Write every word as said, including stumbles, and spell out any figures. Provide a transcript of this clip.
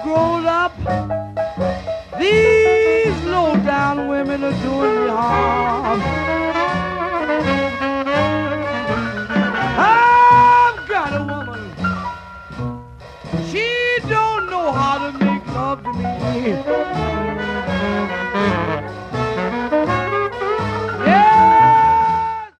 grown up, these low-down women are doing me harm.